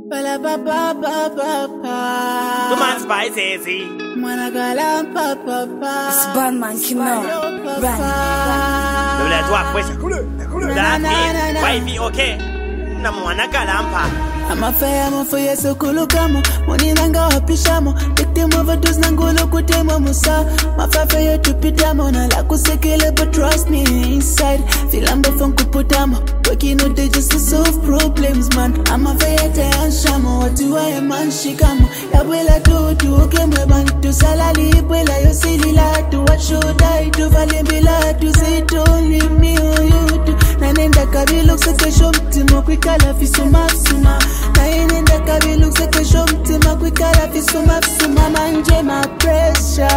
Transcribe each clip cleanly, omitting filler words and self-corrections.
The man spices. It's Batman Kimel. Double toi fuerza. That's wifey okay. Na mwana kalampa. Amafaya mafaya sokolo kamo Moni nanga wapishamo Tekte overdose nangolo kutemo musa Mafafaya tupitamo Na la kusekele but trust me inside Filambo fonku putamo Working all day just to solve problems man Amafaya te anshamo Watu wae man shikamo Yabwela tu okemwe bantu Salali ibwela yosili latu What should I do valimbila tu Say it only me or you do Nanenda kabilo kuseke mtimo Kwikala fisuma suma Nainenda kabilo kuseke mtimo Kwikala fisuma suma Manje my pressure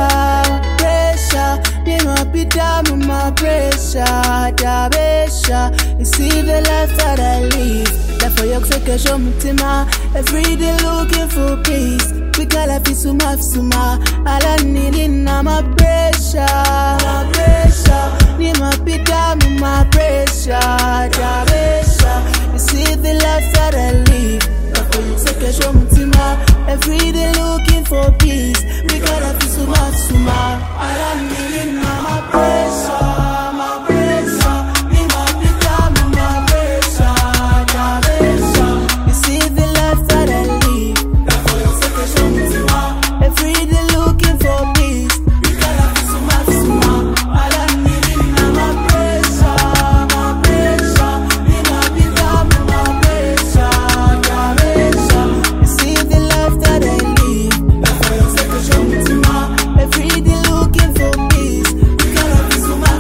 Nima pita my pressure Tabesha You see the life that I live Therefore you kuseke mtimo Every day looking for peace Kwikala fisuma Ala nili na my pressure Nima pita my pressure Tabesha You see the life that I live Therefore you kuseke mtimo Every day looking for peace Kwikala fisuma Ala nili na my pressure Nima pita my pressure Tabesha You see the life that I live Therefore you kuseke mtimo Every day looking for peace Kwikala fisuma Ala nili na my pressure Nima pita my pressure Tabesha You see the life that I live Therefore you kuseke mtimo Every day looking for peace Kwikala fisuma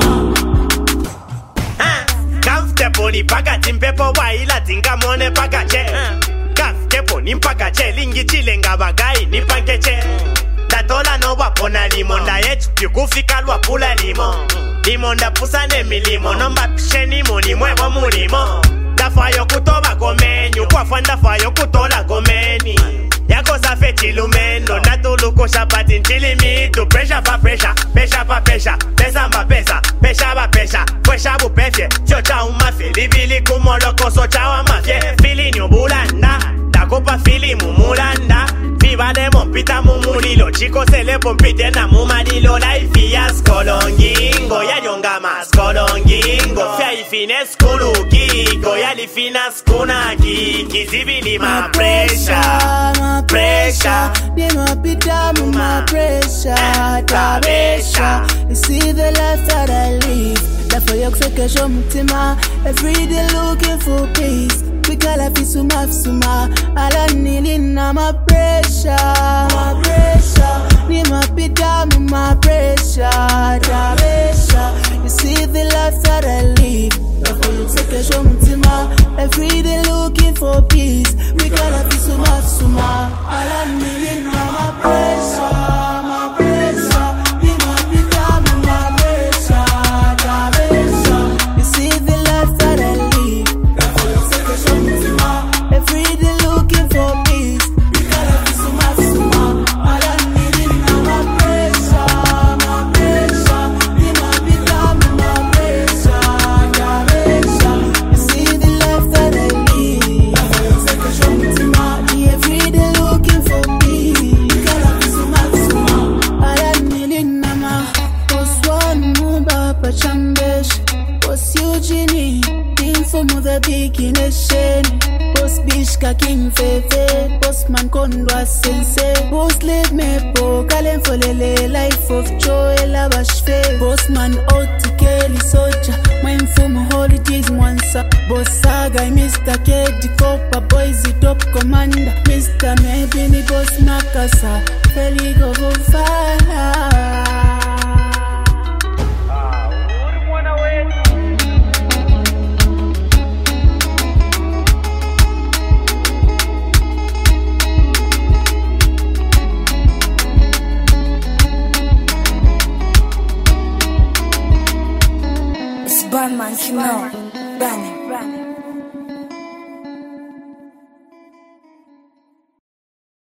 Comfortable ni pakati mpepo waila tinga mone pakache Comfortable ni mpakache lingi chilenga bagai ni pankeche Tatola no wapona limo nda yetu yukufika lwapula limo Limo nda pusane milimo nomba pisheni muni mwevo mulimo Dafayo kutoba gomenyu kwa fanda fayo kutola gomeni Yako safe chilumendo Natuluko shapati nchilimitu Pressure pa pressure, pressure pa pressure Pesa mba pesa, pesha ba pesha Kwesha bupefye, chocha umafye Libili kumoloko socha wa mafye Fili nyubulanda, dakopa fili mumulanda Viva de mompita mumulilo Chiko sele pompite na mumadilo Life ya skolongingo Ya yonga maskolongingo Fya ifine skuluki Ya lifina skunaki Kizibili ma pressure Nima pita my pressure Tabesha You see the life that I live Therefore you kuseke mtima Every day looking for peace Kwikala fisuma Ala nili na my pressure Nima pita my pressure Tabesha You see the life that I live Therefore you kuseke mtima Every day looking for peace Kwikala fisuma Ala nili na my pressure Nima pita my pressure Tabesha You see the life that I live Therefore you kuseke mtima Every day looking for peace Kwikala fisuma Ala nili na my pressure Nima pita my pressure Tabesha You see the life that I live Therefore you kuseke mtima Every day looking for peace Kwikala fisuma Ala nili na my Boss one mumba pa chambesh Boss Eugenie Info mu the beginning Boss Bishka King Fefe Boss man kondwa sense Boss lead me po Kalen folele Life of joy Labashfe Boss man Otikeli Soja Mwenfumu holidays Mwansa Boss Saga Mr. Kedi Kopa Boys Top Commander Mr. Mebini Boss Makasa Feligo Fire It's Batman Kimel. Bang.